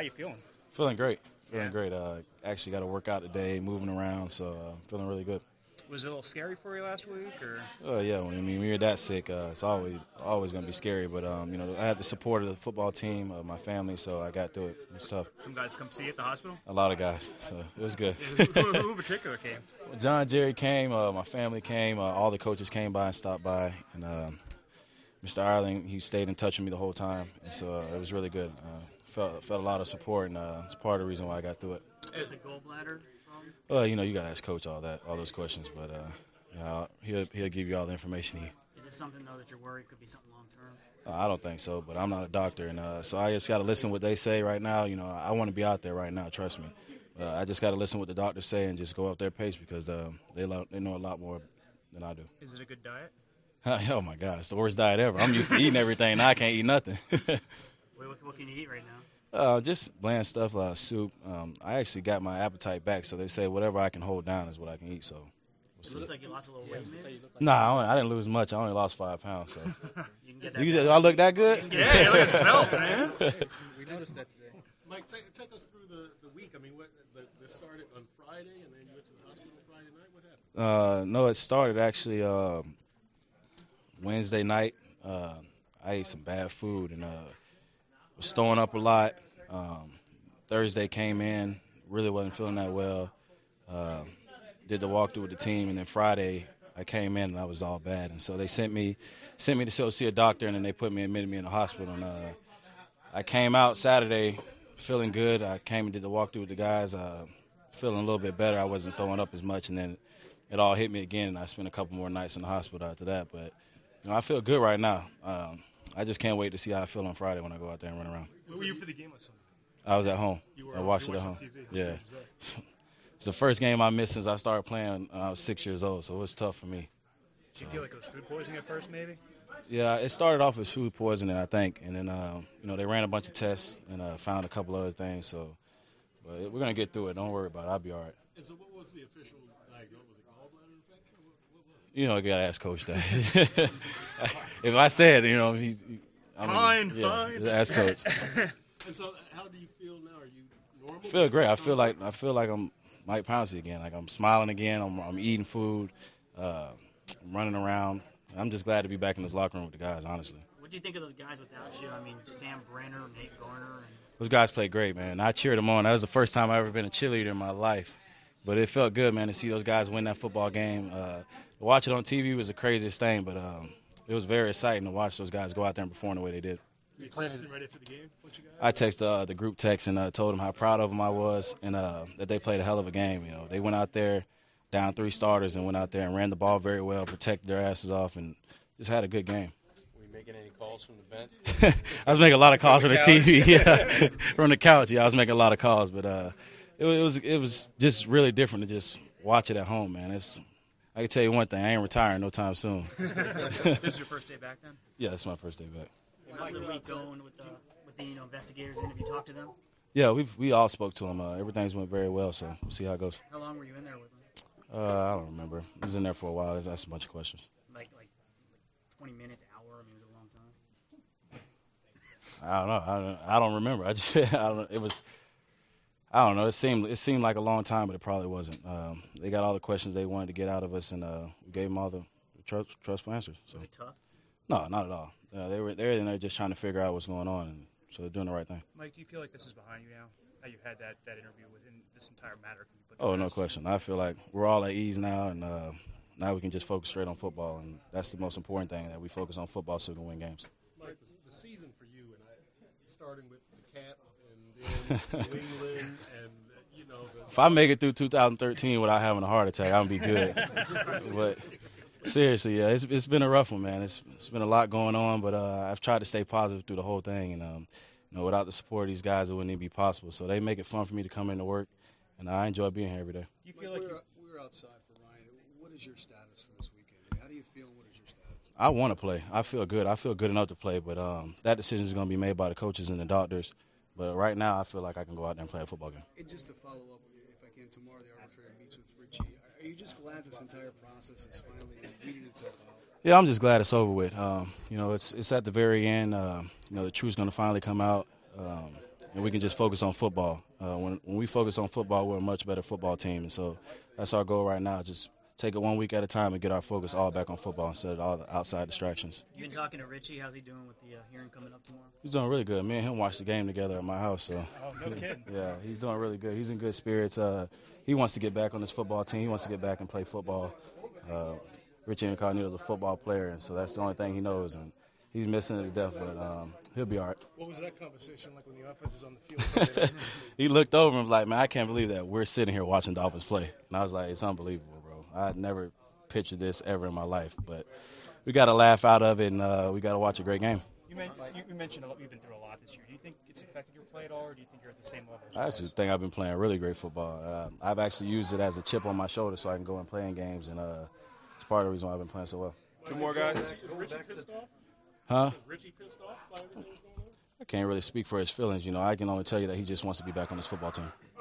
How you feeling? Feeling great. Feeling great. Actually got to work out today, moving around, so feeling really good. Was it a little scary for you last week, or? Yeah. When you're that sick, it's always going to be scary. But I had the support of the football team, my family, so I got through it. It was tough. Some guys come see you at the hospital. A lot of guys, so it was good. Who in particular came? John, Jerry came. My family came. All the coaches came by and stopped by, and Mr. Ireland, he stayed in touch with me the whole time, and so it was really good. Felt a lot of support, and it's part of the reason why I got through it. It's a gallbladder problem? Well, you got to ask Coach all those questions, but he'll give you all the information Is it something, though, that you're worried could be something long-term? I don't think so, but I'm not a doctor, and so I just got to listen to what they say right now. I want to be out there right now, trust me. I just got to listen to what the doctors say and just go up their pace because they know a lot more than I do. Is it a good diet? Oh, my God, it's the worst diet ever. I'm used to eating everything, now I can't eat nothing. What can you eat right now? Just bland stuff, soup. I actually got my appetite back, so they say whatever I can hold down is what I can eat. So it looks like you lost a little weight. Nah, I didn't lose much. I only lost 5 pounds. So you can get that I look that good? Yeah, look at the smell, man. We noticed that today. Mike, take us through the week. I mean, this started on Friday, and then you went to the hospital Friday night. What happened? No, it started actually Wednesday night. I ate some bad food and was throwing up a lot. Thursday came in, really wasn't feeling that well. Did the walkthrough with the team, and then Friday I came in and I was all bad. And so they sent me to go see a doctor, and then they admitted me in the hospital. And I came out Saturday feeling good. I came and did the walkthrough with the guys, feeling a little bit better. I wasn't throwing up as much, and then it all hit me again, and I spent a couple more nights in the hospital after that. But I feel good right now. I just can't wait to see how I feel on Friday when I go out there and run around. Where were you for the game on Sunday? I was at home. I watched it at home. Yeah. It's the first game I missed since I started playing when I was 6 years old, so it was tough for me. Did you feel like it was food poisoning at first, maybe? Yeah, it started off as food poisoning, I think, and then they ran a bunch of tests and found a couple other things. So, but we're gonna get through it. Don't worry about it. I'll be all right. And so, what was the official diagnosis? Was it gallbladder infection? What was it? You gotta ask Coach that. If I said, Fine. Ask Coach. And so, how do you feel now? Are you normal? I feel great. I feel like I'm Mike Pouncey again. Like I'm smiling again. I'm eating food. I'm running around. I'm just glad to be back in this locker room with the guys, honestly. What do you think of those guys without you? I mean, Sam Brenner, Nate Garner. Those guys played great, man. I cheered them on. That was the first time I've ever been a cheerleader in my life. But it felt good, man, to see those guys win that football game. To watch it on TV was the craziest thing, but it was very exciting to watch those guys go out there and perform the way they did. You texted ready for the game? I texted the group text and told them how proud of them I was and that they played a hell of a game. They went out there down 3 starters and went out there and ran the ball very well, protected their asses off, and just had a good game. Were you making any calls from the bench? I was making a lot of calls from the TV, yeah, from the couch. Yeah, I was making a lot of calls, but it was just really different to just watch it at home, man. I can tell you one thing: I ain't retiring no time soon. This is your first day back, then? Yeah, it's my first day back. How's the week going with the investigators? And have you talked to them? Yeah, we all spoke to them. Everything's went very well, so we'll see how it goes. How long were you in there with them? I don't remember. I was in there for a while. That's a bunch of questions. Like 20 minutes, hour? I mean, it was a long time. I don't know. I don't remember. I don't know. I don't know. It seemed like a long time, but it probably wasn't. They got all the questions they wanted to get out of us, and we gave them all the trustful answers. So. Was it tough? No, not at all. They were in there just trying to figure out what's going on, and so they're doing the right thing. Mike, do you feel like this is behind you now? How you had that interview within this entire matter? No question. I feel like we're all at ease now, and now we can just focus straight on football, and that's the most important thing, that we focus on football so we can win games. Mike, the season for you, and starting with the cat and then New England, and if I make it through 2013 without having a heart attack, I'm gonna be good. But seriously, yeah, it's been a rough one, man. It's been a lot going on, but I've tried to stay positive through the whole thing, and without the support of these guys, it wouldn't even be possible. So they make it fun for me to come into work, and I enjoy being here every day. Do you feel like we're outside for Ryan? What is your status for this weekend? How do you feel? What is your status? I want to play. I feel good. I feel good enough to play, but that decision is going to be made by the coaches and the doctors. But right now, I feel like I can go out there and play a football game. And just to follow up, if I can, tomorrow the arbitrator meets with Richie. Are you just glad this entire process is finally weeding itself out? Yeah, I'm just glad it's over with. It's at the very end. The truth's going to finally come out. and we can just focus on football. When we focus on football, we're a much better football team, and so that's our goal right now. Just take it 1 week at a time and get our focus all back on football instead of all the outside distractions. You been talking to Richie? How's he doing with the hearing coming up tomorrow? He's doing really good. Me and him watched the game together at my house. So. Oh, no kidding. Yeah, he's doing really good. He's in good spirits. He wants to get back on this football team. He wants to get back and play football. Richie Incognito's a football player, and so that's the only thing he knows. And he's missing it to death, but he'll be all right. What was that conversation like when the offense is on the field? He looked over and was like, man, I can't believe that we're sitting here watching Dolphins play. And I was like, it's unbelievable, bro. I'd never pictured this ever in my life. But we got to laugh out of it, and we got to watch a great game. You mentioned you've been through a lot this year. Do you think it's affected your play at all, or do you think you're at the same level? I actually think I've been playing really great football. I've actually used it as a chip on my shoulder so I can go and play in games, and it's part of the reason why I've been playing so well. Two more guys. Is Richie pissed off? Huh? Is Richie pissed off by everything that's going on? I can't really speak for his feelings. I can only tell you that he just wants to be back on his football team.